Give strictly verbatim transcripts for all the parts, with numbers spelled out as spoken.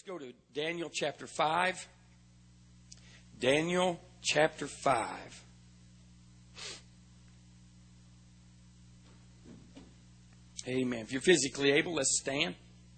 Let's go to Daniel chapter five. Daniel chapter five. Amen. If you're physically able, let's stand.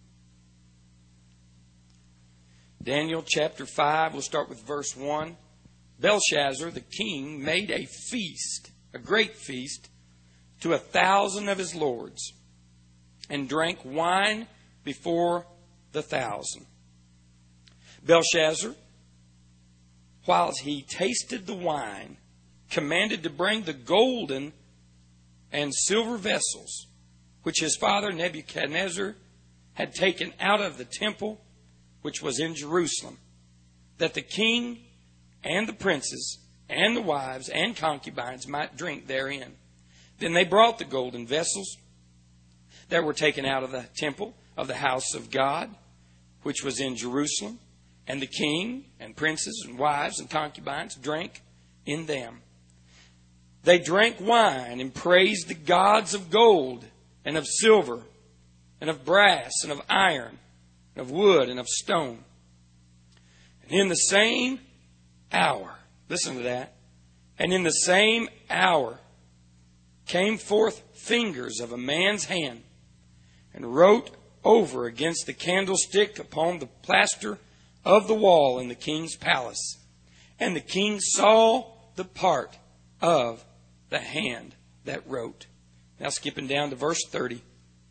Daniel chapter five, we'll start with verse one. Belshazzar, the king, made a feast, a great feast, to a thousand of his lords, and drank wine before the thousand. Belshazzar, whilst he tasted the wine, commanded to bring the golden and silver vessels, which his father Nebuchadnezzar had taken out of the temple which was in Jerusalem, that the king and the princes and the wives and concubines might drink therein. Then they brought the golden vessels that were taken out of the temple of the house of God, which was in Jerusalem, and the king and princes and wives and concubines drank in them. They drank wine and praised the gods of gold and of silver and of brass and of iron and of wood and of stone. And in the same hour, listen to that, and in the same hour came forth fingers of a man's hand and wrote over against the candlestick upon the plaster of the wall in the king's palace. And the king saw the part of the hand that wrote. Now skipping down to verse thirty.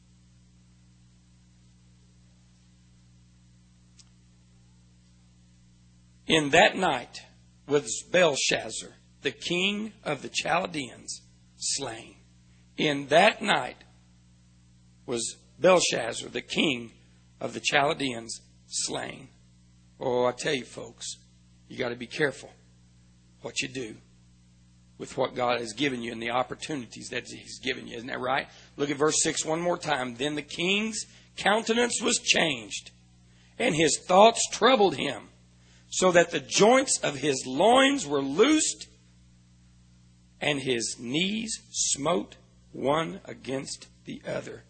In that night was Belshazzar, the king of the Chaldeans, slain. In that night was Belshazzar, the king of the Chaldeans, slain. Oh, I tell you, folks, you got to be careful what you do with what God has given you and the opportunities that He's given you. Isn't that right? Look at verse six one more time. Then the king's countenance was changed, and his thoughts troubled him, so that the joints of his loins were loosed, and his knees smote one against the other.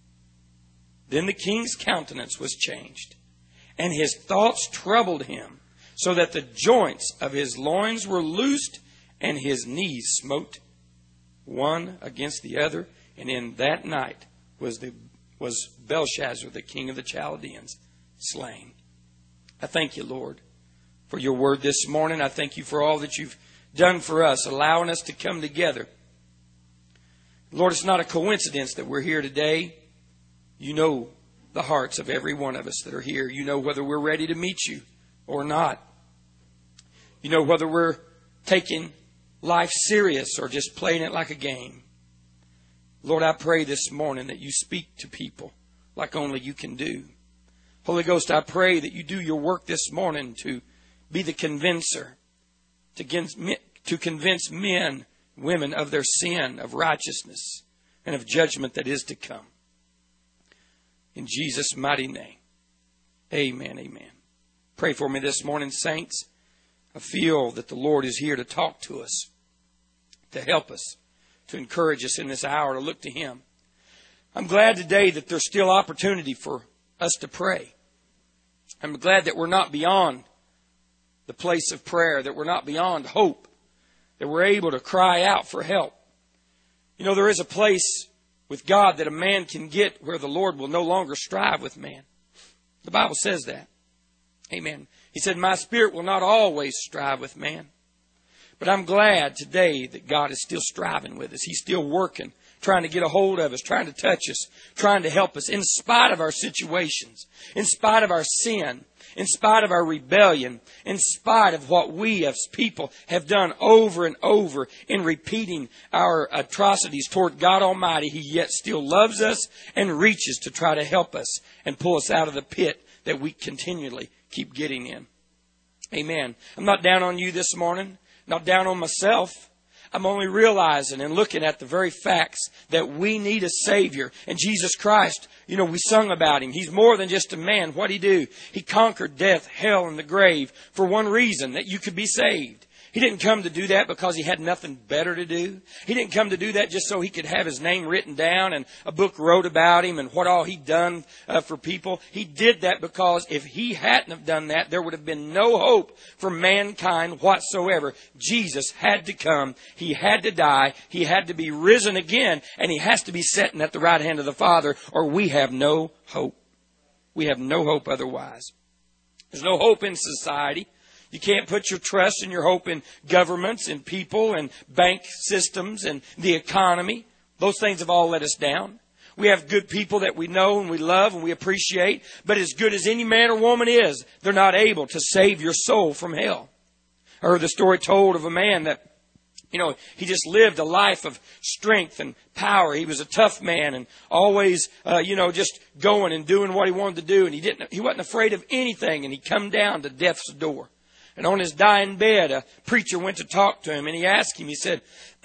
Then the king's countenance was changed, and his thoughts troubled him, so that the joints of his loins were loosed, and his knees smote one against the other. And in that night was the was Belshazzar, the king of the Chaldeans, slain. I thank you, Lord, for your word this morning. I thank you for all that you've done for us, allowing us to come together. Lord, it's not a coincidence that we're here today. You know the hearts of every one of us that are here. You know whether we're ready to meet you or not. You know whether we're taking life serious or just playing it like a game. Lord, I pray this morning that you speak to people like only you can do. Holy Ghost, I pray that you do your work this morning to be the convincer, to, to convince men, women of their sin, of righteousness, and of judgment that is to come. In Jesus' mighty name, amen, amen. Pray for me this morning, saints. I feel that the Lord is here to talk to us, to help us, to encourage us in this hour, to look to Him. I'm glad today that there's still opportunity for us to pray. I'm glad that we're not beyond the place of prayer, that we're not beyond hope, that we're able to cry out for help. You know, there is a place with God that a man can get where the Lord will no longer strive with man. The Bible says that. Amen. He said, my spirit will not always strive with man. But I'm glad today that God is still striving with us. He's still working, trying to get a hold of us, trying to touch us, trying to help us in spite of our situations, in spite of our sin, in spite of our rebellion, in spite of what we as people have done over and over in repeating our atrocities toward God Almighty. He yet still loves us and reaches to try to help us and pull us out of the pit that we continually keep getting in. Amen. I'm not down on you this morning, not down on myself. I'm only realizing and looking at the very facts that we need a Savior. And Jesus Christ, you know, we sung about Him. He's more than just a man. What'd He do? He conquered death, hell, and the grave for one reason, that you could be saved. He didn't come to do that because he had nothing better to do. He didn't come to do that just so he could have his name written down and a book wrote about him and what all he'd done uh, for people. He did that because if he hadn't have done that, there would have been no hope for mankind whatsoever. Jesus had to come. He had to die. He had to be risen again. And he has to be sitting at the right hand of the Father, or we have no hope. We have no hope otherwise. There's no hope in society. You can't put your trust and your hope in governments and people and bank systems and the economy. Those things have all let us down. We have good people that we know and we love and we appreciate. But as good as any man or woman is, they're not able to save your soul from hell. I heard the story told of a man that, you know, he just lived a life of strength and power. He was a tough man and always, uh, you know, just going and doing what he wanted to do. And he didn't, he wasn't afraid of anything. And he come down to death's door. And on his dying bed, a preacher went to talk to him, and he asked him, he said,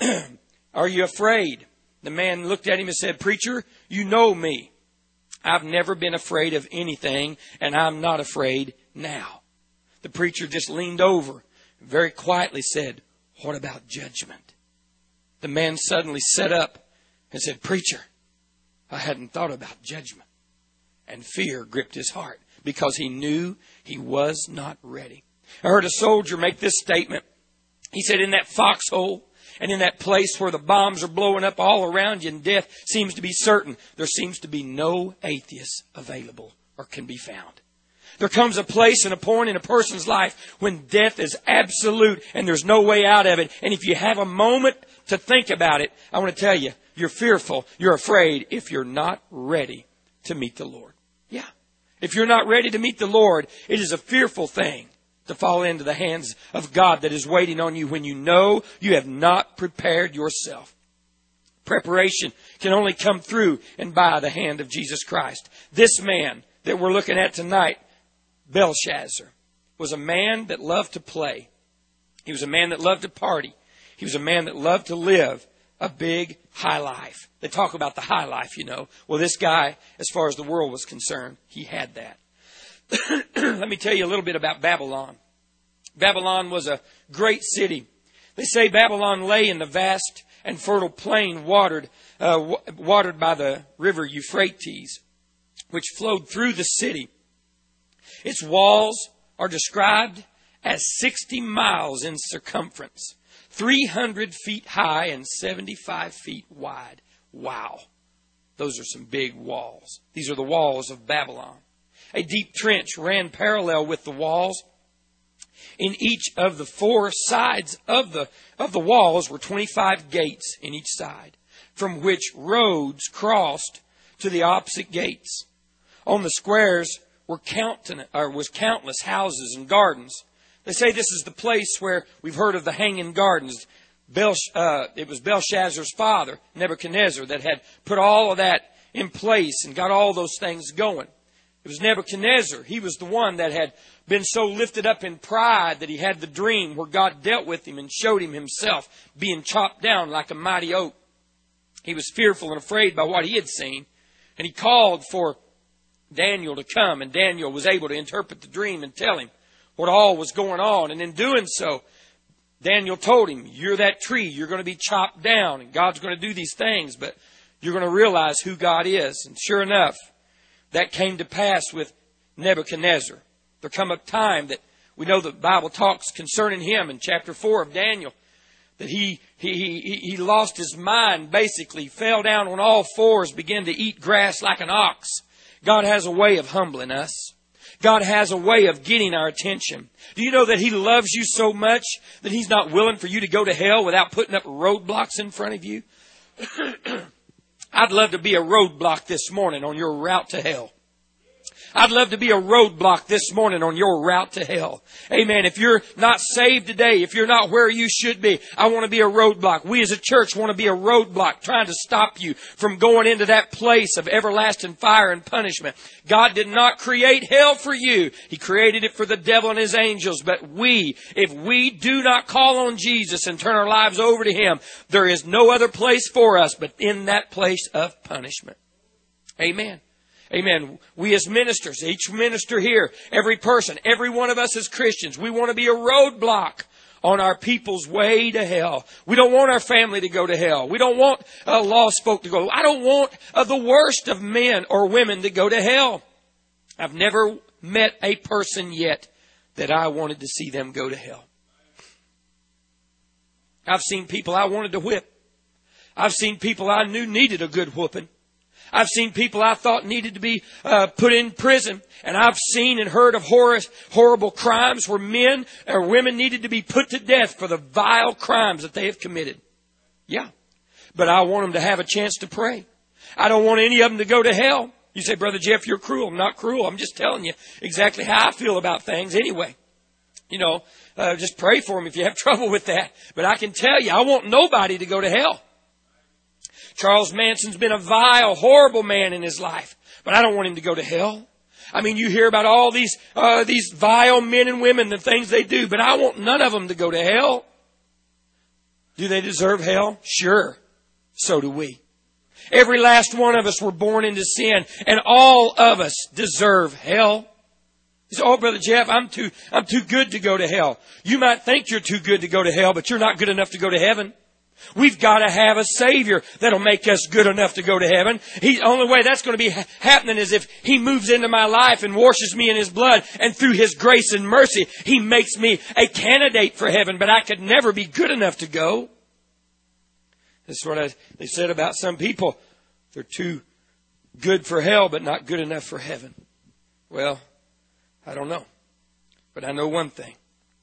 are you afraid? The man looked at him and said, preacher, you know me. I've never been afraid of anything, and I'm not afraid now. The preacher just leaned over and very quietly said, what about judgment? The man suddenly sat up and said, preacher, I hadn't thought about judgment. And fear gripped his heart because he knew he was not ready. I heard a soldier make this statement. He said, in that foxhole and in that place where the bombs are blowing up all around you and death seems to be certain, there seems to be no atheists available or can be found. There comes a place and a point in a person's life when death is absolute and there's no way out of it. And if you have a moment to think about it, I want to tell you, you're fearful, you're afraid if you're not ready to meet the Lord. Yeah. If you're not ready to meet the Lord, it is a fearful thing to fall into the hands of God that is waiting on you when you know you have not prepared yourself. Preparation can only come through and by the hand of Jesus Christ. This man that we're looking at tonight, Belshazzar, was a man that loved to play. He was a man that loved to party. He was a man that loved to live a big high life. They talk about the high life, you know. Well, this guy, as far as the world was concerned, he had that. Let me tell you a little bit about Babylon. Babylon was a great city. They say Babylon lay in the vast and fertile plain watered, uh, watered by the river Euphrates, which flowed through the city. Its walls are described as sixty miles in circumference, three hundred feet high and seventy-five feet wide. Wow. Those are some big walls. These are the walls of Babylon. A deep trench ran parallel with the walls. In each of the four sides of the, of the walls were twenty-five gates in each side, from which roads crossed to the opposite gates. On the squares were count, or was countless houses and gardens. They say this is the place where we've heard of the Hanging Gardens. Belsh, uh, it was Belshazzar's father, Nebuchadnezzar, that had put all of that in place and got all those things going. It was Nebuchadnezzar. He was the one that had been so lifted up in pride that he had the dream where God dealt with him and showed him himself being chopped down like a mighty oak. He was fearful and afraid by what he had seen. And he called for Daniel to come. And Daniel was able to interpret the dream and tell him what all was going on. And in doing so, Daniel told him, you're that tree. You're going to be chopped down. And God's going to do these things. But you're going to realize who God is. And sure enough, that came to pass with Nebuchadnezzar. There come a time that we know the Bible talks concerning him in chapter four of Daniel, that he he he, he lost his mind, basically fell down on all fours, began to eat grass like an ox. God has a way of humbling us. God has a way of getting our attention. Do you know that He loves you so much that He's not willing for you to go to hell without putting up roadblocks in front of you? I'd love to be a roadblock this morning on your route to hell. I'd love to be a roadblock this morning on your route to hell. Amen. If you're not saved today, if you're not where you should be, I want to be a roadblock. We as a church want to be a roadblock trying to stop you from going into that place of everlasting fire and punishment. God did not create hell for you. He created it for the devil and his angels. But we, if we do not call on Jesus and turn our lives over to Him, there is no other place for us but in that place of punishment. Amen. Amen. We as ministers, each minister here, every person, every one of us as Christians, we want to be a roadblock on our people's way to hell. We don't want our family to go to hell. We don't want uh, lost folk to go. I don't want uh, the worst of men or women to go to hell. I've never met a person yet that I wanted to see them go to hell. I've seen people I wanted to whip. I've seen people I knew needed a good whooping. I've seen people I thought needed to be uh, put in prison. And I've seen and heard of horror, horrible crimes where men or women needed to be put to death for the vile crimes that they have committed. Yeah. But I want them to have a chance to pray. I don't want any of them to go to hell. You say, Brother Jeff, you're cruel. I'm not cruel. I'm just telling you exactly how I feel about things anyway. You know, uh, just pray for them if you have trouble with that. But I can tell you, I want nobody to go to hell. Charles Manson's been a vile, horrible man in his life. But I don't want him to go to hell. I mean, you hear about all these uh, these vile men and women, the things they do. But I want none of them to go to hell. Do they deserve hell? Sure. So do we. Every last one of us were born into sin. And all of us deserve hell. You say, oh, Brother Jeff, I'm too, I'm too good to go to hell. You might think you're too good to go to hell, but you're not good enough to go to heaven. We've got to have a Savior that'll make us good enough to go to heaven. The only way that's going to be ha- happening is if He moves into my life and washes me in His blood. And through His grace and mercy, He makes me a candidate for heaven. But I could never be good enough to go. That's what I, they said about some people. They're too good for hell, but not good enough for heaven. Well, I don't know. But I know one thing.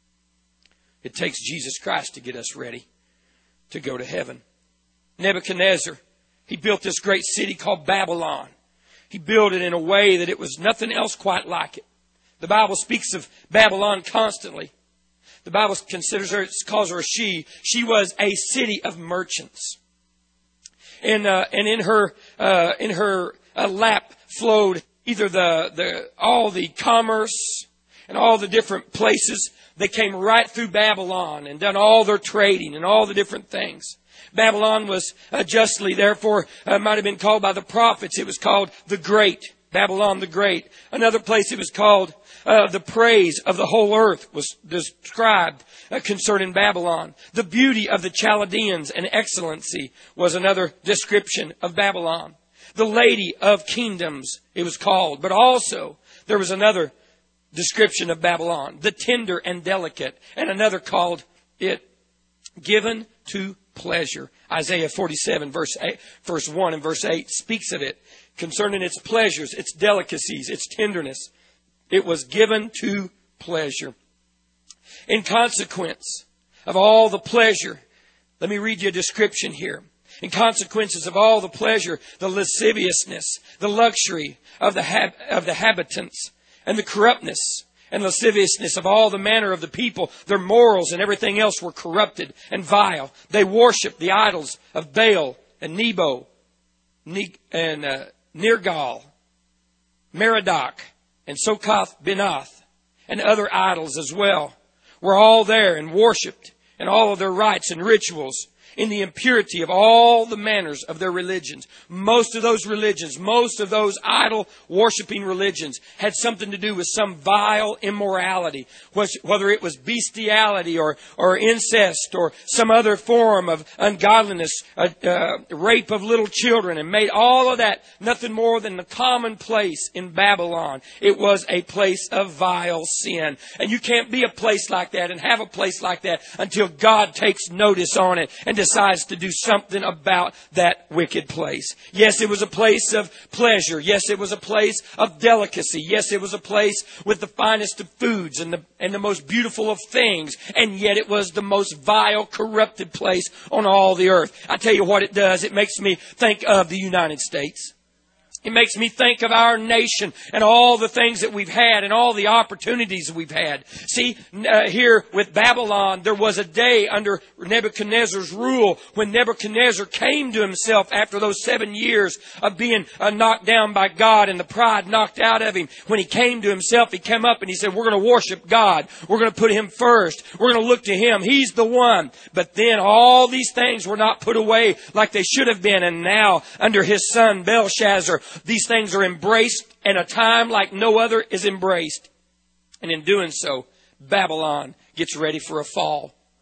It takes Jesus Christ to get us ready to go to heaven. Nebuchadnezzar, he built this great city called Babylon. He built it in a way that it was nothing else quite like it. The Bible speaks of Babylon constantly. The Bible considers her, calls her a she. She was a city of merchants. And, uh, and in her, uh, in her uh, lap flowed either the, the, all the commerce and all the different places. They came right through Babylon and done all their trading and all the different things. Babylon was uh, justly, therefore, uh, might have been called by the prophets. It was called the Great. Babylon the Great. Another place it was called uh, the praise of the whole earth was described uh, concerning Babylon. The beauty of the Chaldeans and excellency was another description of Babylon. The Lady of Kingdoms it was called. But also there was another description of Babylon. The tender and delicate. And another called it given to pleasure. Isaiah forty-seven verse eight, verse one and verse eight speaks of it. Concerning its pleasures, its delicacies, its tenderness. It was given to pleasure. In consequence of all the pleasure, let me read you a description here. In consequences of all the pleasure, the lasciviousness, the luxury of the hab- of the habitants, and the corruptness and lasciviousness of all the manner of the people, their morals and everything else were corrupted and vile. They worshipped the idols of Baal and Nebo and uh, Nergal, Merodach, and Sokoth Benoth, and other idols as well, were all there and worshipped, and all of their rites and rituals, in the impurity of all the manners of their religions. Most of those religions, most of those idol-worshipping religions had something to do with some vile immorality, whether it was bestiality or, or incest or some other form of ungodliness, uh, uh, rape of little children, and made all of that nothing more than the commonplace in Babylon. It was a place of vile sin. And you can't be a place like that and have a place like that until God takes notice on it and decides to do something about that wicked place. Yes, it was a place of pleasure. Yes, it was a place of delicacy. Yes, it was a place with the finest of foods and the, and the most beautiful of things. And yet it was the most vile, corrupted place on all the earth. I tell you what it does. It makes me think of the United States. It makes me think of our nation and all the things that we've had and all the opportunities we've had. See, uh, here with Babylon, there was a day under Nebuchadnezzar's rule when Nebuchadnezzar came to himself after those seven years of being uh, knocked down by God and the pride knocked out of him. When he came to himself, he came up and he said, we're going to worship God. We're going to put Him first. We're going to look to Him. He's the one. But then all these things were not put away like they should have been. And now, under his son Belshazzar, these things are embraced in a time like no other is embraced. And in doing so, Babylon gets ready for a fall.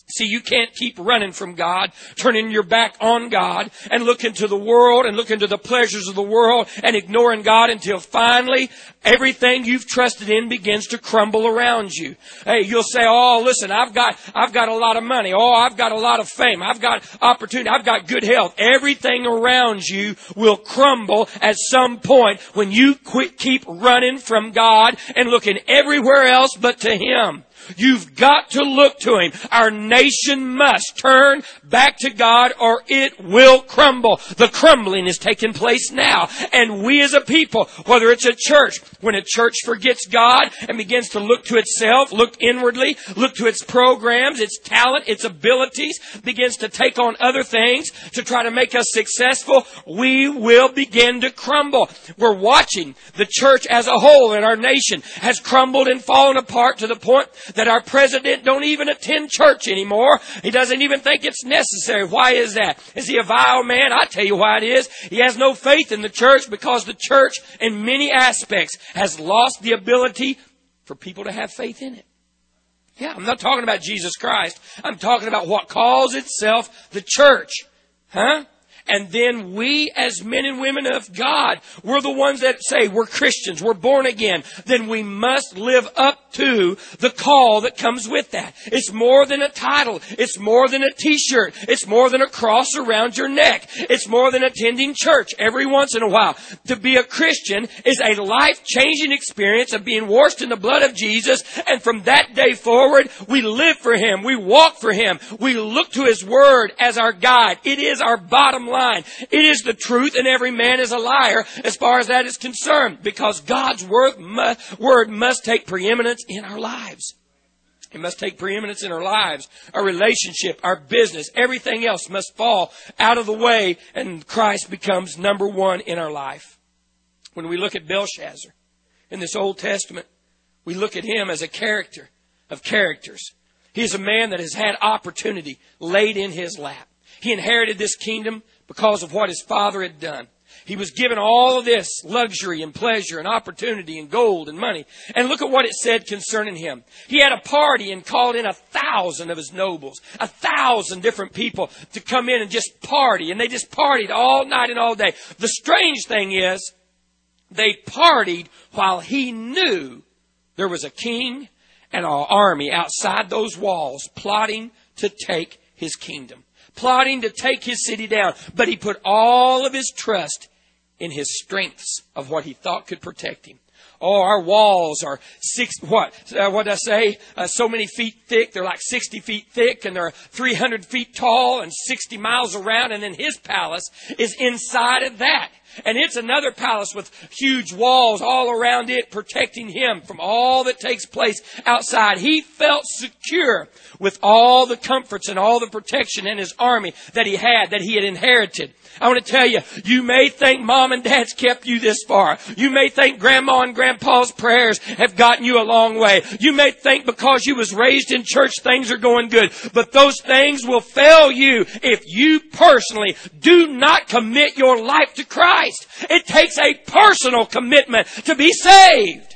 See, you can't keep running from God, turning your back on God, and looking to the world and looking to the pleasures of the world and ignoring God until finally everything you've trusted in begins to crumble around you. Hey, you'll say, oh, listen, I've got, I've got a lot of money. Oh, I've got a lot of fame. I've got opportunity. I've got good health. Everything around you will crumble at some point when you quit, keep running from God and looking everywhere else but to Him. You've got to look to Him. Our nation must turn back to God or it will crumble. The crumbling is taking place now. And we as a people, whether it's a church, when a church forgets God and begins to look to itself, look inwardly, look to its programs, its talent, its abilities, begins to take on other things to try to make us successful, we will begin to crumble. We're watching the church as a whole in our nation has crumbled and fallen apart to the point that our president don't even attend church anymore. He doesn't even think it's necessary. Why is that? Is he a vile man? I tell you why it is. He has no faith in the church because the church in many aspects has lost the ability for people to have faith in it. Yeah, I'm not talking about Jesus Christ. I'm talking about what calls itself the church. Huh? And then we as men and women of God, we're the ones that say we're Christians, we're born again. Then we must live up to the call that comes with that. It's more than a title. It's more than a t-shirt. It's more than a cross around your neck. It's more than attending church every once in a while. To be a Christian is a life-changing experience of being washed in the blood of Jesus. And from that day forward, we live for Him. We walk for Him. We look to His Word as our guide. It is our bottom line. It is the truth, and every man is a liar as far as that is concerned, because God's word must, word must take preeminence in our lives. It must take preeminence in our lives, our relationship, our business. Everything else must fall out of the way, and Christ becomes number one in our life. When we look at Belshazzar in this Old Testament, we look at him as a character of characters. He is a man that has had opportunity laid in his lap. He inherited this kingdom because of what his father had done. He was given all of this luxury and pleasure and opportunity and gold and money. And look at what it said concerning him. He had a party and called in a thousand of his nobles, a thousand different people to come in and just party. And they just partied all night and all day. The strange thing is, they partied while he knew there was a king and an army outside those walls plotting to take his kingdom, plotting to take his city down. But he put all of his trust in his strengths of what he thought could protect him. Oh, our walls are six, what, uh, what did I say? Uh, so many feet thick. They're like sixty feet thick, and they're three hundred feet tall and sixty miles around. And then his palace is inside of that. And it's another palace with huge walls all around it, protecting him from all that takes place outside. He felt secure with all the comforts and all the protection in his army that he had, that he had inherited. I want to tell you, you may think mom and dad's kept you this far. You may think grandma and grandpa's prayers have gotten you a long way. You may think because you was raised in church things are going good. But those things will fail you if you personally do not commit your life to Christ. It takes a personal commitment to be saved.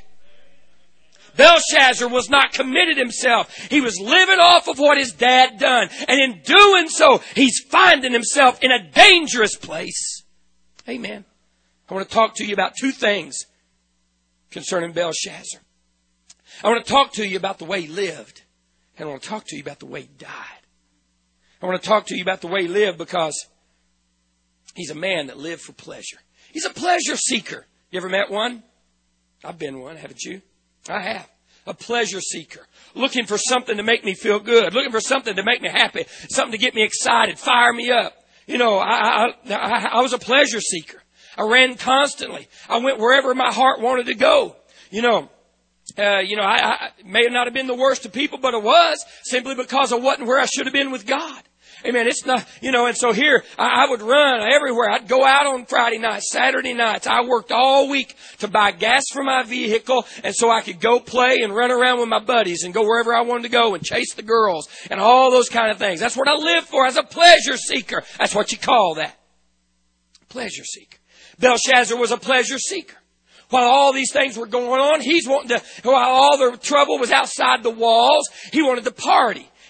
Belshazzar was not committed himself. He was living off of what his dad done. And in doing so, he's finding himself in a dangerous place. Amen. I want to talk to you about two things concerning Belshazzar. I want to talk to you about the way he lived. And I want to talk to you about the way he died. I want to talk to you about the way he lived because he's a man that lived for pleasure. He's a pleasure seeker. You ever met one? I've been one, haven't you? I have. A pleasure seeker. Looking for something to make me feel good. Looking for something to make me happy. Something to get me excited. Fire me up. You know, I, I, I, I was a pleasure seeker. I ran constantly. I went wherever my heart wanted to go. You know, uh, you know, I, I may not have been the worst of people, but it was simply because I wasn't where I should have been with God. Amen. It's not, you know, and so here I, I would run everywhere. I'd go out on Friday nights, Saturday nights. I worked all week to buy gas for my vehicle, and so I could go play and run around with my buddies and go wherever I wanted to go and chase the girls and all those kind of things. That's what I lived for, as a pleasure seeker. That's what you call that. Pleasure seeker. Belshazzar was a pleasure seeker. While all these things were going on, he's wanting to, while all the trouble was outside the walls, he wanted to party.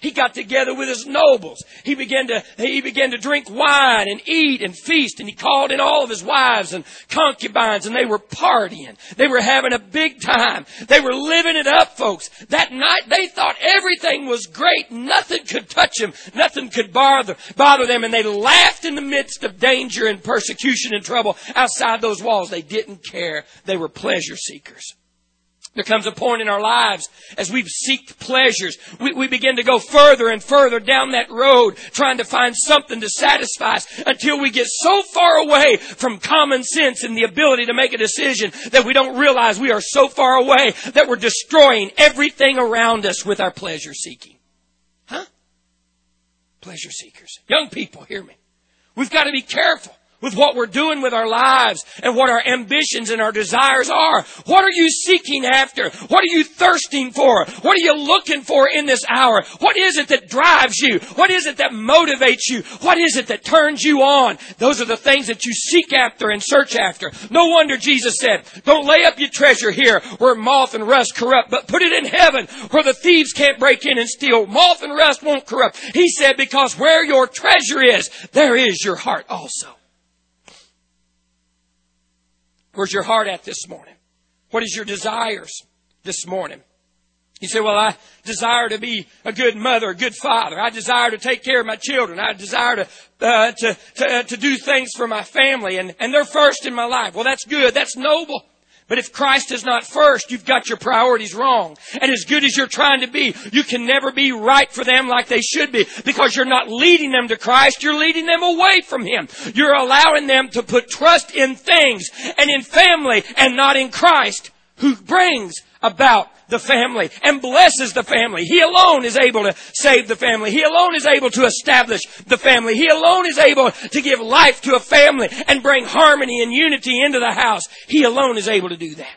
He got together with his nobles. He began to, he began to drink wine and eat and feast. And he called in all of his wives and concubines, and they were partying. They were having a big time. They were living it up, folks. That night they thought everything was great. Nothing could touch them. Nothing could bother, bother them. And they laughed in the midst of danger and persecution and trouble outside those walls. They didn't care. They were pleasure seekers. There comes a point in our lives as we seek pleasures, we, we begin to go further and further down that road trying to find something to satisfy us until we get so far away from common sense and the ability to make a decision that we don't realize we are so far away that we're destroying everything around us with our pleasure seeking. Huh? Pleasure seekers. Young people, hear me. We've got to be careful with what we're doing with our lives and what our ambitions and our desires are. What are you seeking after? What are you thirsting for? What are you looking for in this hour? What is it that drives you? What is it that motivates you? What is it that turns you on? Those are the things that you seek after and search after. No wonder Jesus said, don't lay up your treasure here where moth and rust corrupt, but put it in heaven where the thieves can't break in and steal. Moth and rust won't corrupt. He said, because where your treasure is, there is your heart also. Where's your heart at this morning? What is your desires this morning? You say, well, I desire to be a good mother, a good father. I desire to take care of my children. I desire to uh, to to, uh, to do things for my family, and, and they're first in my life. Well, that's good. That's noble. But if Christ is not first, you've got your priorities wrong. And as good as you're trying to be, you can never be right for them like they should be, because you're not leading them to Christ. You're leading them away from Him. You're allowing them to put trust in things and in family and not in Christ, who brings about the family and blesses the family. He alone is able to save the family. He alone is able to establish the family. He alone is able to give life to a family and bring harmony and unity into the house. He alone is able to do that.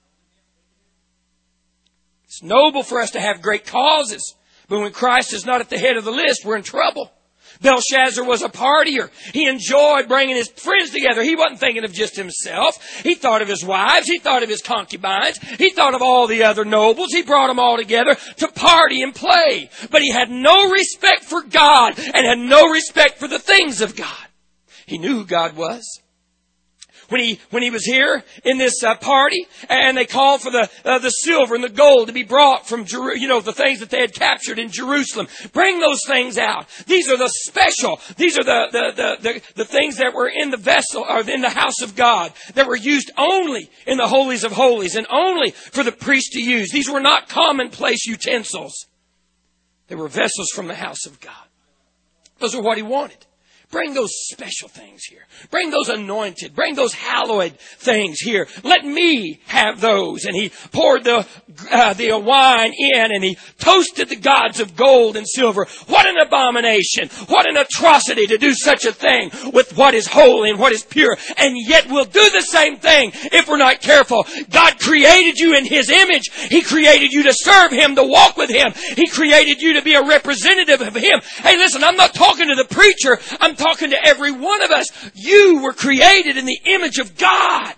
It's noble for us to have great causes, but when Christ is not at the head of the list, we're in trouble. Belshazzar was a partier. He enjoyed bringing his friends together. He wasn't thinking of just himself. He thought of his wives. He thought of his concubines. He thought of all the other nobles. He brought them all together to party and play. But he had no respect for God and had no respect for the things of God. He knew who God was. When he, when he was here in this uh, party, and they called for the, uh, the silver and the gold to be brought from, Jeru- you know, the things that they had captured in Jerusalem. Bring those things out. These are the special, these are the, the, the, the, the things that were in the vessel, or in the house of God, that were used only in the holies of holies and only for the priest to use. These were not commonplace utensils. They were vessels from the house of God. Those are what he wanted. Bring those special things here. Bring those anointed. Bring those hallowed things here. Let me have those. And he poured the uh, the wine in, and he toasted the gods of gold and silver. What an abomination. What an atrocity to do such a thing with what is holy and what is pure. And yet we'll do the same thing if we're not careful. God created you in His image. He created you to serve Him, to walk with Him. He created you to be a representative of Him. Hey, listen, I'm not talking to the preacher. I'm talking to every one of us. You were created in the image of God.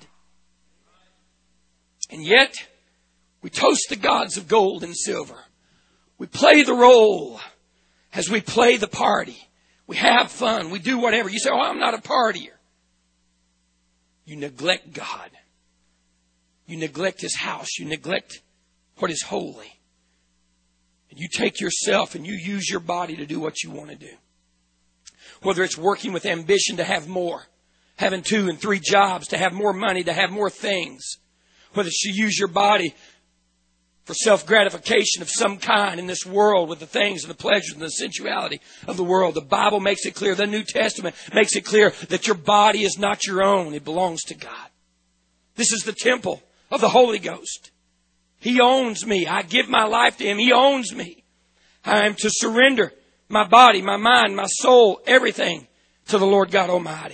And yet, we toast the gods of gold and silver. We play the role as we play the party. We have fun. We do whatever. You say, oh, I'm not a partier. You neglect God. You neglect His house. You neglect what is holy. And you take yourself and you use your body to do what you want to do. Whether it's working with ambition to have more, having two and three jobs, to have more money, to have more things. Whether it's to use your body for self-gratification of some kind in this world with the things and the pleasures and the sensuality of the world. The Bible makes it clear, the New Testament makes it clear that your body is not your own. It belongs to God. This is the temple of the Holy Ghost. He owns me. I give my life to Him. He owns me. I am to surrender my body, my mind, my soul, everything to the Lord God Almighty.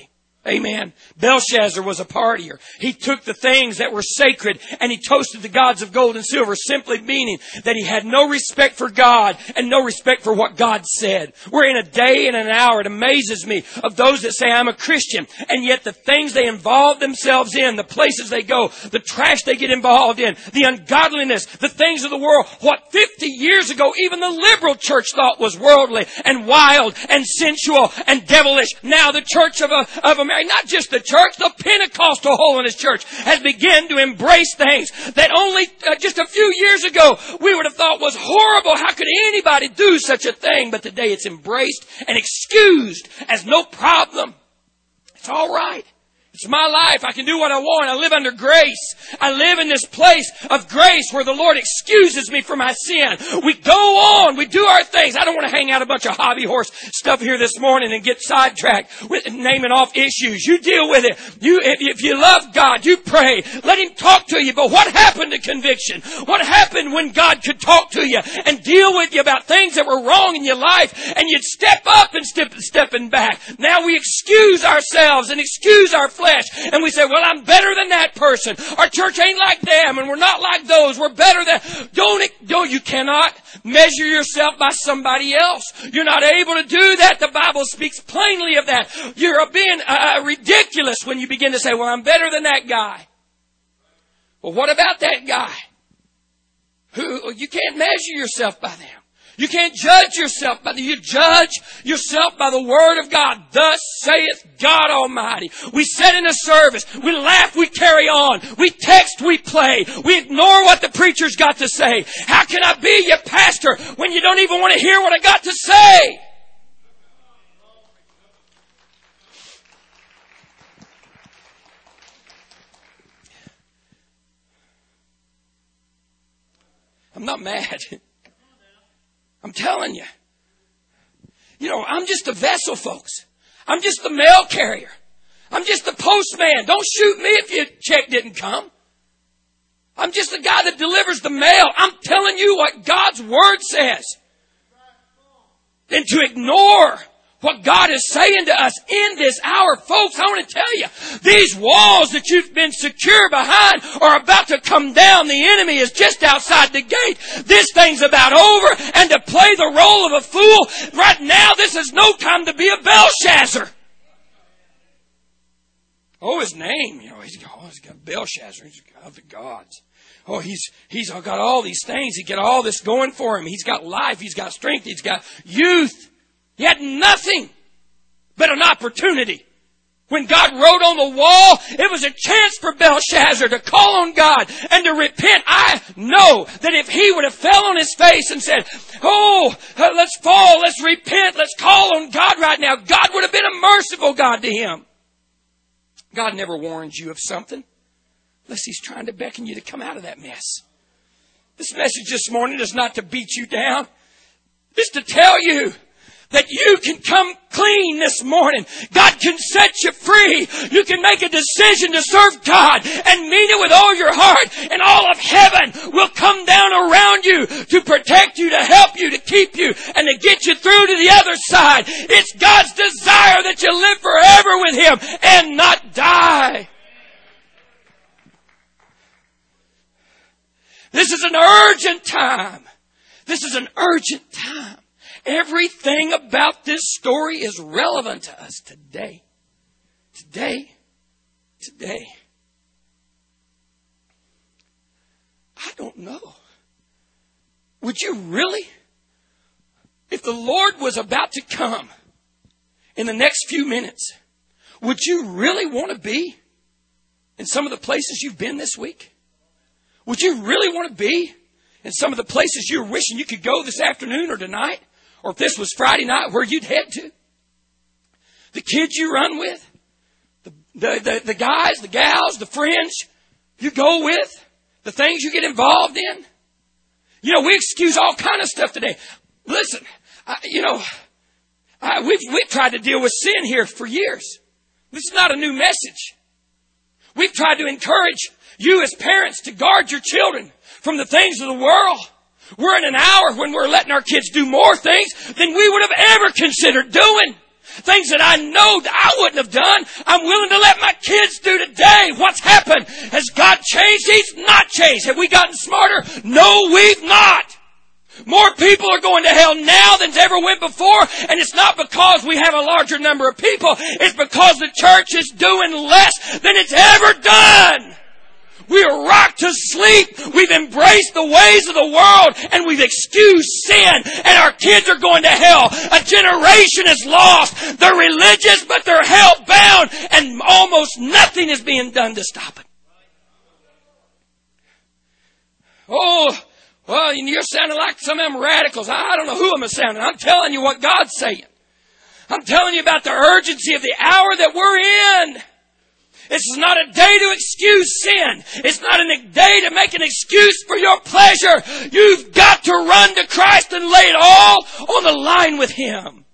Amen. Belshazzar was a partier. He took the things that were sacred and he toasted the gods of gold and silver, simply meaning that he had no respect for God and no respect for what God said. We're in a day and an hour, it amazes me, of those that say, I'm a Christian, and yet the things they involve themselves in, the places they go, the trash they get involved in, the ungodliness, the things of the world, what fifty years ago even the liberal church thought was worldly and wild and sensual and devilish. Now the church of, a, of America, not just the church, the Pentecostal Holiness Church has begun to embrace things that only uh, just a few years ago we would have thought was horrible. How could anybody do such a thing? But today it's embraced and excused as no problem. It's all right. It's my life. I can do what I want. I live under grace. I live in this place of grace where the Lord excuses me for my sin. We go on. We do our things. I don't want to hang out a bunch of hobby horse stuff here this morning and get sidetracked with naming off issues. You deal with it. You, if, if you love God, you pray. Let Him talk to you. But what happened to conviction? What happened when God could talk to you and deal with you about things that were wrong in your life and you'd step up and step stepping back? Now we excuse ourselves and excuse our flesh. And we say, well, I'm better than that person. Our church ain't like them and we're not like those. We're better than... Don't, don't, you cannot measure yourself by somebody else. You're not able to do that. The Bible speaks plainly of that. You're being uh, ridiculous when you begin to say, well, I'm better than that guy. Well, what about that guy? Who, you can't measure yourself by them. You can't judge yourself by the, you judge yourself by the Word of God. Thus saith God Almighty. We sit in a service. We laugh, we carry on. We text, we play. We ignore what the preacher's got to say. How can I be your pastor when you don't even want to hear what I got to say? I'm not mad. I'm telling you. You know, I'm just a vessel, folks. I'm just the mail carrier. I'm just the postman. Don't shoot me if your check didn't come. I'm just the guy that delivers the mail. I'm telling you what God's Word says. And to ignore what God is saying to us in this hour, folks, I want to tell you, these walls that you've been secure behind are about to come down. The enemy is just outside the gate. This thing's about over, and to play the role of a fool right now, this is no time to be a Belshazzar. Oh, his name, you know, he's got, oh, he's got Belshazzar, he's got the gods. Oh, he's he's got all these things. He got all this going for him. He's got life. He's got strength. He's got youth. He had nothing but an opportunity. When God wrote on the wall, it was a chance for Belshazzar to call on God and to repent. I know that if he would have fell on his face and said, oh, let's fall, let's repent, let's call on God right now, God would have been a merciful God to him. God never warns you of something unless He's trying to beckon you to come out of that mess. This message this morning is not to beat you down. It's to tell you that you can come clean this morning. God can set you free. You can make a decision to serve God and mean it with all your heart. And all of heaven will come down around you to protect you, to help you, to keep you, and to get you through to the other side. It's God's desire that you live forever with Him and not die. This is an urgent time. This is an urgent time. Everything about this story is relevant to us today. Today. Today. I don't know. Would you really? If the Lord was about to come in the next few minutes, would you really want to be in some of the places you've been this week? Would you really want to be in some of the places you're wishing you could go this afternoon or tonight? Or if this was Friday night, where you'd head to? The kids you run with? The, the, the, the guys, the gals, the friends you go with? The things you get involved in? You know, we excuse all kind of stuff today. Listen, I, you know, I, we've, we've tried to deal with sin here for years. This is not a new message. We've tried to encourage you as parents to guard your children from the things of the world. We're in an hour when we're letting our kids do more things than we would have ever considered doing. Things that I know that I wouldn't have done, I'm willing to let my kids do today. What's happened? Has God changed? He's not changed. Have we gotten smarter? No, we've not. More people are going to hell now than's ever went before, and it's not because we have a larger number of people. It's because the church is doing less than it's ever done. We are rocked to sleep. We've embraced the ways of the world, and we've excused sin, and our kids are going to hell. A generation is lost. They're religious, but they're hell-bound, and almost nothing is being done to stop it. Oh, well, you're sounding like some of them radicals. I don't know who I'm sounding. I'm telling you what God's saying. I'm telling you about the urgency of the hour that we're in. It's not a day to excuse sin. It's not a day to make an excuse for your pleasure. You've got to run to Christ and lay it all on the line with Him.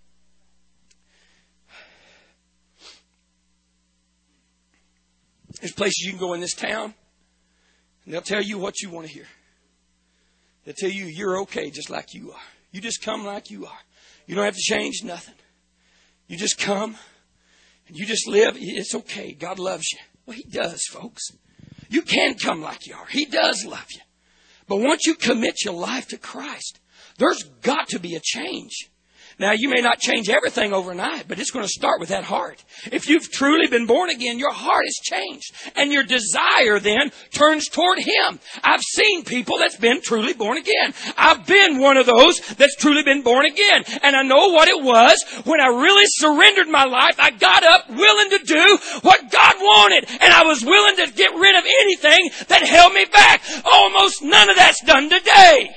There's places you can go in this town, and they'll tell you what you want to hear. They'll tell you you're okay just like you are. You just come like you are. You don't have to change nothing. You just come and you just live. It's okay. God loves you. Well, He does, folks. You can come like you are. He does love you. But once you commit your life to Christ, there's got to be a change. Now, you may not change everything overnight, but it's going to start with that heart. If you've truly been born again, your heart has changed. And your desire then turns toward Him. I've seen people that's been truly born again. I've been one of those that's truly been born again. And I know what it was when I really surrendered my life. I got up willing to do what God wanted. And I was willing to get rid of anything that held me back. Almost none of that's done today.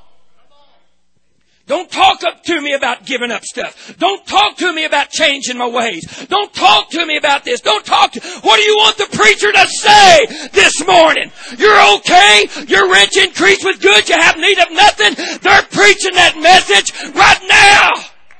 Don't talk up to me about giving up stuff. Don't talk to me about changing my ways. Don't talk to me about this. Don't talk to... What do you want the preacher to say this morning? You're okay. You're rich, increased with good. You have need of nothing. They're preaching that message right now.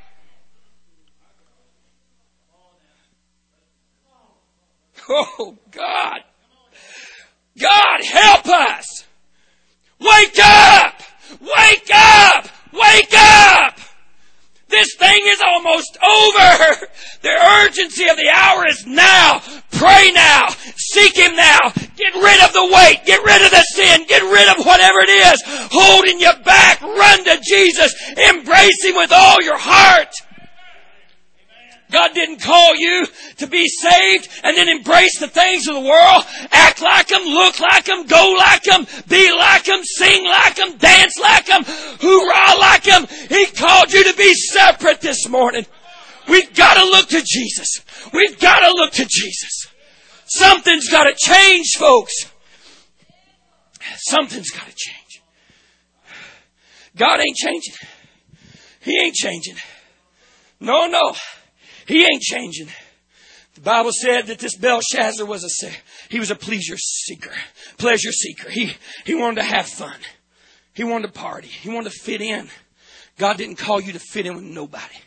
Oh, God. God, help us. Wake up. Wake up. Wake up! This thing is almost over. The urgency of the hour is now. Pray now. Seek Him now. Get rid of the weight. Get rid of the sin. Get rid of whatever it is holding you back. Run to Jesus. Embrace Him with all your heart. God didn't call you to be saved and then embrace the things of the world. Act like them, look like them, go like them, be like them, sing like them, dance like them, hoorah like them. He called you to be separate this morning. We've got to look to Jesus. We've got to look to Jesus. Something's got to change, folks. Something's got to change. God ain't changing. He ain't changing. No, no. He ain't changing. The Bible said that this Belshazzar was a he was a pleasure seeker, pleasure seeker. He he wanted to have fun. He wanted to party. He wanted to fit in. God didn't call you to fit in with nobody.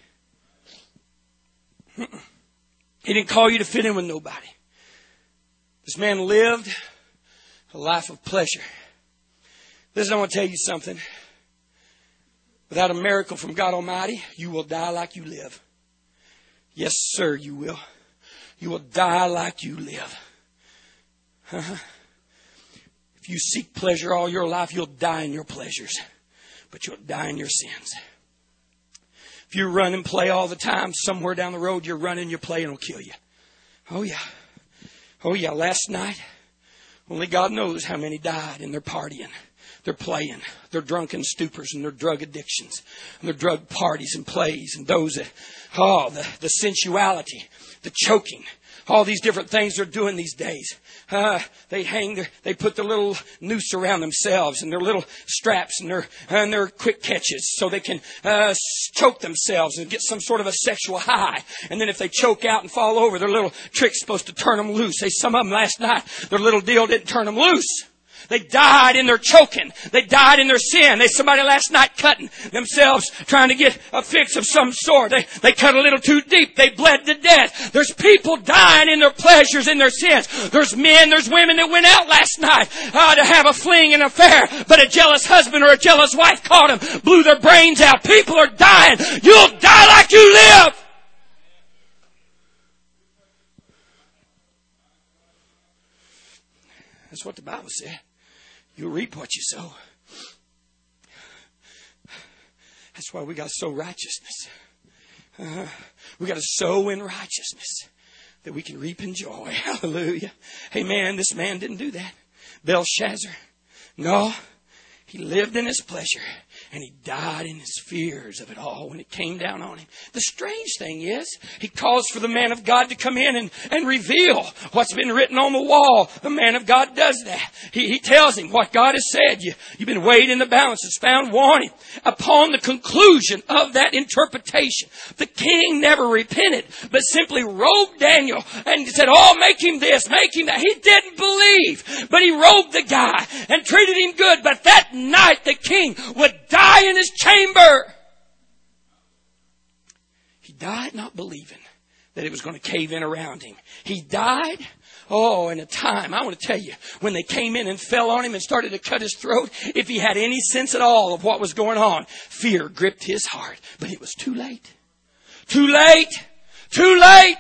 He didn't call you to fit in with nobody. This man lived a life of pleasure. Listen, I want to tell you something. Without a miracle from God Almighty, you will die like you live. Yes, sir, you will. You will die like you live. Uh-huh. If you seek pleasure all your life, you'll die in your pleasures. But you'll die in your sins. If you run and play all the time, somewhere down the road you're running, you're playing will kill you. Oh, yeah. Oh, yeah. Last night, only God knows how many died in their partying. They're playing. They're drunken stupors and their drug addictions. And their drug parties and plays. And those that, oh, the, the sensuality, the choking. All these different things they're doing these days. Uh, they hang their, they put their little noose around themselves and their little straps and their, and their quick catches so they can, uh, choke themselves and get some sort of a sexual high. And then if they choke out and fall over, their little trick's supposed to turn them loose. They, some of them last night, their little deal didn't turn them loose. They died in their choking. They died in their sin. They somebody last night cutting themselves, trying to get a fix of some sort. They, they cut a little too deep. They bled to death. There's people dying in their pleasures, in their sins. There's men, there's women that went out last night uh, to have a fling and affair, but a jealous husband or a jealous wife caught them, blew their brains out. People are dying. You'll die like you live. That's what the Bible said. You'll reap what you sow. That's why we got to sow righteousness. Uh, we got to sow in righteousness that we can reap in joy. Hallelujah. Hey man, this man didn't do that. Belshazzar. No. He lived in his pleasure and he died in his fears of it all when it came down on him. The strange thing is, he calls for the man of God to come in and, and reveal what's been written on the wall. The man of God does that. He, he tells him what God has said. You, you've been weighed in the balance. It's found wanting. Upon the conclusion of that interpretation, the king never repented, but simply robed Daniel and said, oh, make him this, make him that. He didn't believe, but he robed the guy and treated him good. But that night the king would die in his chamber. He died not believing that it was going to cave in around him. He died, oh, in a time, I want to tell you, when they came in and fell on him and started to cut his throat, if he had any sense at all of what was going on, fear gripped his heart. But it was too late. Too late. Too late.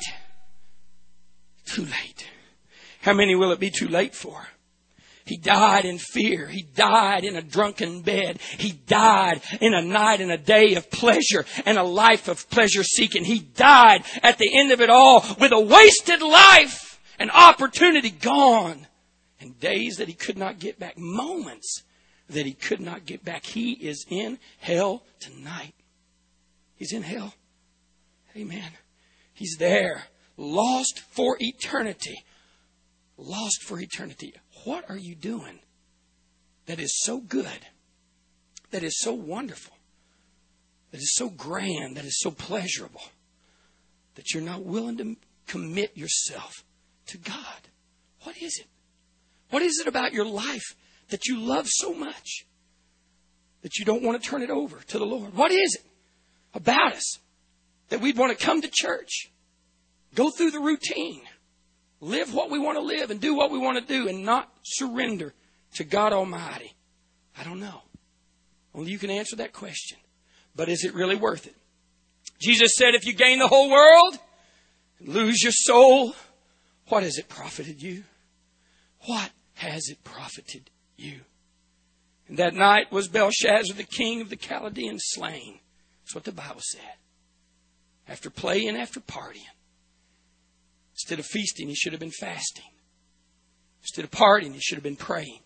Too late. How many will it be too late for? He died in fear. He died in a drunken bed. He died in a night and a day of pleasure and a life of pleasure seeking. He died at the end of it all with a wasted life, an opportunity gone, and days that he could not get back, moments that he could not get back. He is in hell tonight. He's in hell. Amen. He's there, lost for eternity. Lost for eternity. What are you doing that is so good, that is so wonderful, that is so grand, that is so pleasurable, that you're not willing to commit yourself to God? What is it? What is it about your life that you love so much that you don't want to turn it over to the Lord? What is it about us that we'd want to come to church, go through the routine, live what we want to live and do what we want to do and not surrender to God Almighty? I don't know. Only you can answer that question. But is it really worth it? Jesus said, if you gain the whole world and lose your soul, what has it profited you? What has it profited you? And that night was Belshazzar, the king of the Chaldeans, slain. That's what the Bible said. After playing, after partying. Instead of feasting, he should have been fasting. Instead of partying, he should have been praying.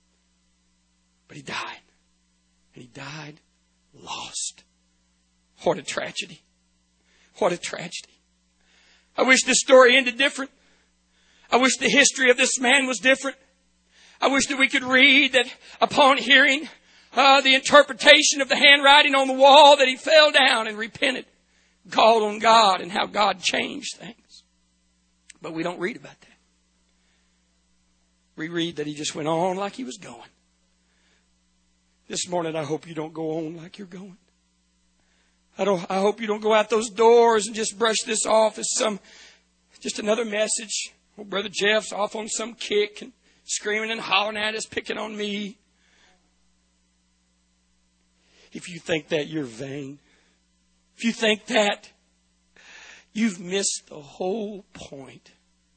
But he died. And he died lost. What a tragedy. What a tragedy. I wish this story ended different. I wish the history of this man was different. I wish that we could read that upon hearing uh, the interpretation of the handwriting on the wall that he fell down and repented, called on God, and how God changed things. But we don't read about that. We read that he just went on like he was going. This morning, I hope you don't go on like you're going. I don't. I hope you don't go out those doors and just brush this off as some, just another message. Well, Brother Jeff's off on some kick and screaming and hollering at us, picking on me. If you think that, you're vain. If you think that, you've missed the whole point.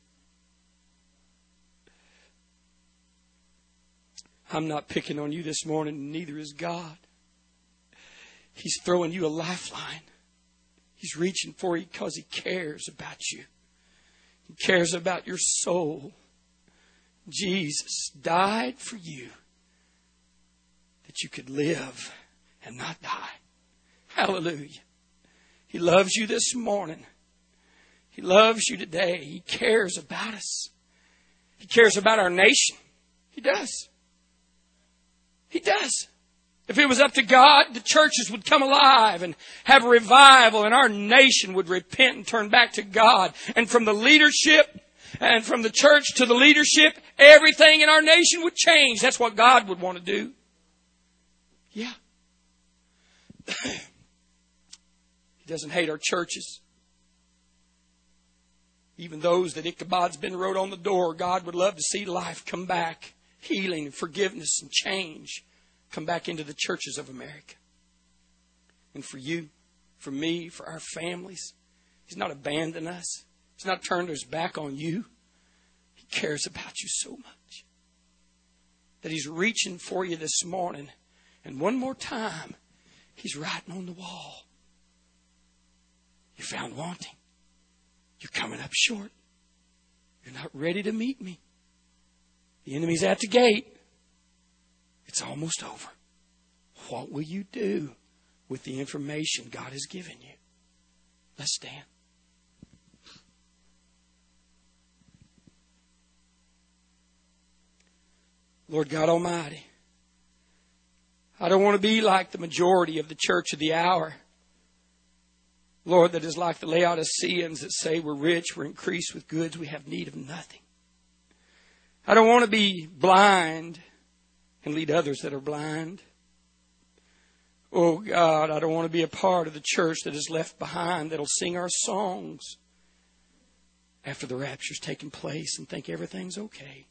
I'm not picking on you this morning, and neither is God. He's throwing you a lifeline. He's reaching for you because He cares about you. He cares about your soul. Jesus died for you that you could live and not die. Hallelujah. He loves you this morning. He loves you today. He cares about us. He cares about our nation. He does. He does. If it was up to God, the churches would come alive and have a revival, and our nation would repent and turn back to God. And from the leadership and from the church to the leadership, everything in our nation would change. That's what God would want to do. Yeah. He doesn't hate our churches. Even those that Ichabod's been wrote on the door, God would love to see life come back. Healing, forgiveness, and change come back into the churches of America. And for you, for me, for our families, He's not abandoned us. He's not turned His back on you. He cares about you so much. that He's reaching for you this morning. And one more time, He's writing on the wall. You're found wanting. You're coming up short. You're not ready to meet me. The enemy's at the gate. It's almost over. What will you do with the information God has given you? Let's stand. Lord God Almighty, I don't want to be like the majority of the church of the hour. Lord, that is like the Laodiceans that say we're rich, we're increased with goods, we have need of nothing. I don't want to be blind and lead others that are blind. Oh God, I don't want to be a part of the church that is left behind that'll sing our songs after the rapture's taken place and think everything's okay.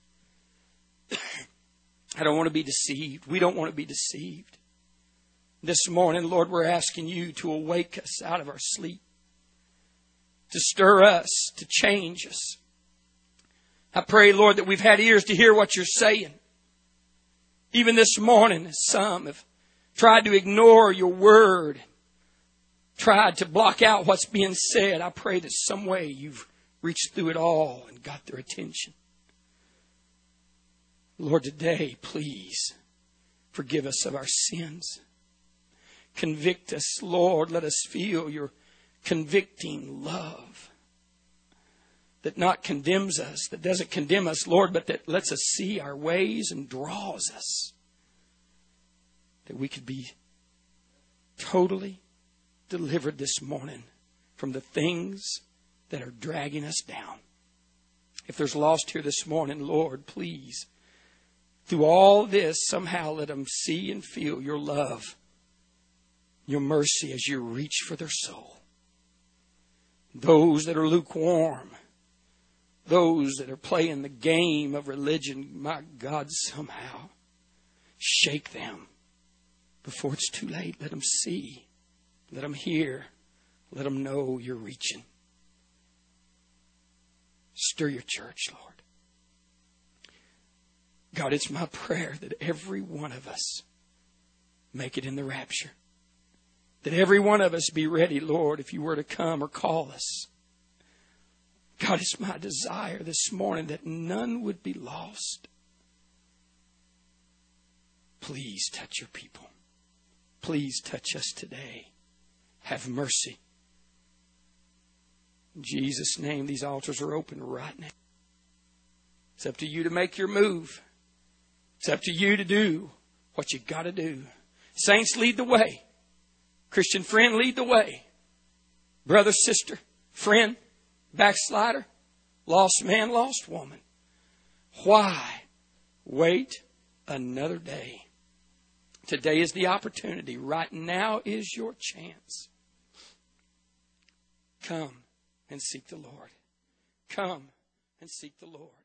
I don't want to be deceived. We don't want to be deceived. This morning, Lord, we're asking you to awake us out of our sleep, to stir us, to change us. I pray, Lord, that we've had ears to hear what you're saying. Even this morning, some have tried to ignore your word, tried to block out what's being said. I pray that some way you've reached through it all and got their attention. Lord, today, please forgive us of our sins. Convict us, Lord. Let us feel your convicting love that not condemns us, that doesn't condemn us, Lord, but that lets us see our ways and draws us. That we could be totally delivered this morning from the things that are dragging us down. If there's lost here this morning, Lord, please, through all this, somehow let them see and feel your love, your mercy as you reach for their soul. Those that are lukewarm, those that are playing the game of religion, my God, somehow shake them before it's too late. Let them see. Let them hear. Let them know you're reaching. Stir your church, Lord. God, it's my prayer that every one of us make it in the rapture. That every one of us be ready, Lord, if you were to come or call us. God, it's my desire this morning that none would be lost. Please touch your people. Please touch us today. Have mercy. In Jesus' name, these altars are open right now. It's up to you to make your move. It's up to you to do what you got to do. Saints, lead the way. Christian friend, lead the way. Brother, sister, friend, backslider, lost man, lost woman. Why wait another day? Today is the opportunity. Right now is your chance. Come and seek the Lord. Come and seek the Lord.